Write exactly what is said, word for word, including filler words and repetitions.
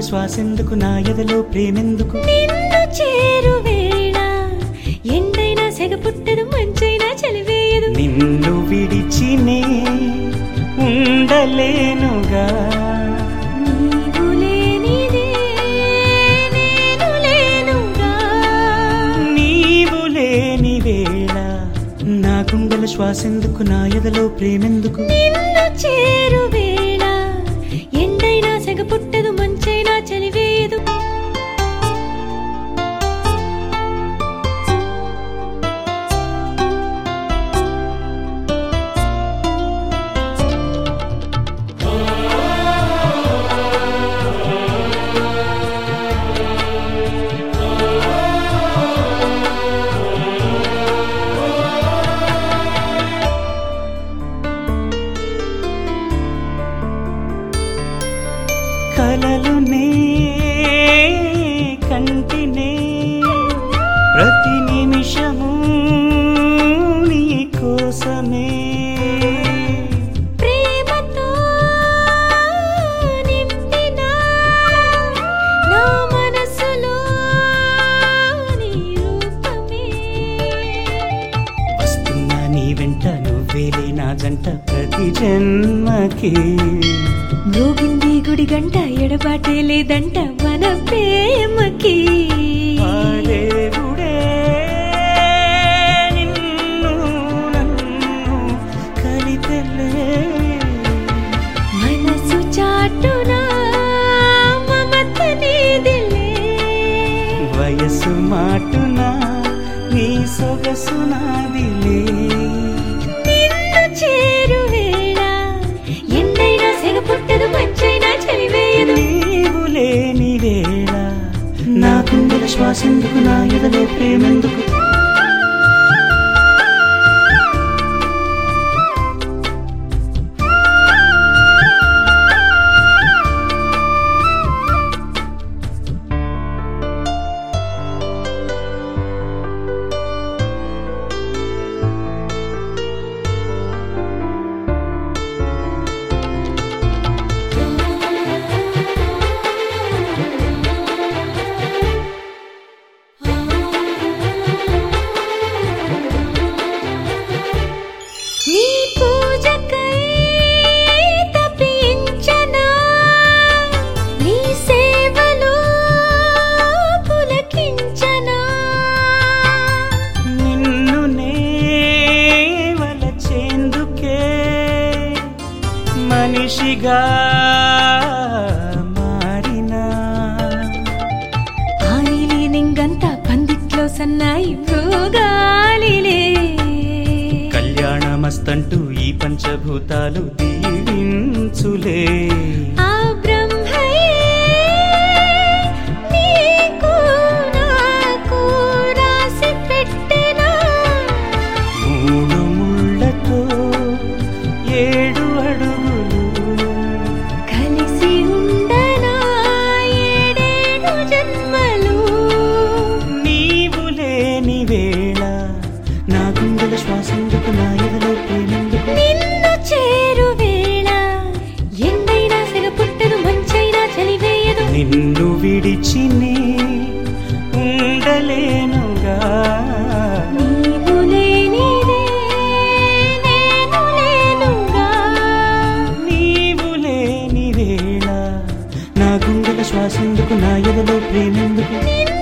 శ్వాసెందుకు నా ఎదలో ప్రేమెందుకు నిన్ను చేరు వేళ ఎండైనా సెగ పుట్టదు మంచైనా చలివేయదు నిన్ను విడిచినే ఉండలేనుగా నీవు లేనిదే నేను లేనుగా నీవు లేని వేళ నా గుండెల శ్వాసెందుకు నా ఎదలో ప్రేమెందుకు నిన్ను చేరు వేళ ఎండైనా సెగ పుట్టదు మంచైనా చలివేయదు కలలునే కంటినే ప్రతి నిమిషము నీ కోసమే ప్రేమతో నింపిన నా మనసులో నీ రూపమే వస్తున్నా నీ వెంట నువ్వేలే నా జంట ప్రతి జన్మకి మోగింది గుడి గంట ఎడబాటే లేదంట మన ప్రేమకి ఆ దేవుడే నిన్ను నన్ను కలిపెలే మనసు చాటునా మమత నీదిలే వయసు మాటునా నీ సొగసు నాదిలే నిన్ను చేరు వేళ ఎండైనా సెగ పుట్టదు మంచైనా చలివేయదు నీవు లేని వేళ నా గుండెల శ్వాసెందుకు నా ఎదలో ప్రేమెందుకు నీ పూజకై తపించనా నీ సేవలో పులకించనా నిన్ను నే వలచేందుకే మనిషిగా మారినా ఆనిలి నింగంతా పందిట్లో సన్నాయి భోగాలిలే కళ్యాణమస్తంటూ ఈ పంచభూతాలు దీవించులే ఆ బ్రహ్మయే నీకు నాకు రాసి పెట్టెనా మూడు ముళ్ళతో ఏడు అడుగులు కలిసి ఉండనా ఏడేడు జన్మలు నీవు లేని వేళ నా గుండెల శ్వాసెందుకు నా ఎదలో ప్రేమెందుకు నిన్ను చేరు వేళ ఎండైనా సెగ పుట్టదు మంచైనా చలివేయదు నిన్ను విడిచినే ఉండలేనుగా నీవు లేనిదే నేను లేనుగా నీవు లేని వేళ నా గుండెల శ్వాసెందుకు నా ఎదలో ప్రేమెందుకు నిన్ను